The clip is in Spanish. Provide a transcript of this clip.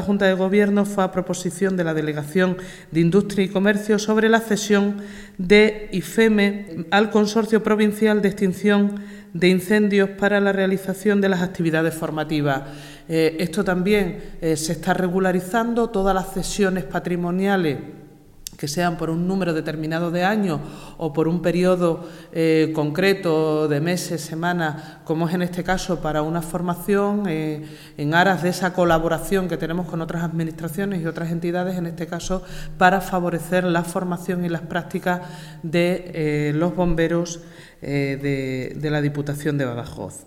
Junta de Gobierno fue a proposición de la Delegación de Industria y Comercio sobre la cesión de IFEME al Consorcio Provincial de Extinción de Incendios para la realización de las actividades formativas. Esto también se está regularizando. Todas las cesiones patrimoniales que sean por un número determinado de años o por un periodo concreto de meses, semanas, como es en este caso para una formación, en aras de esa colaboración que tenemos con otras administraciones y otras entidades, en este caso para favorecer la formación y las prácticas de los bomberos de la Diputación de Badajoz.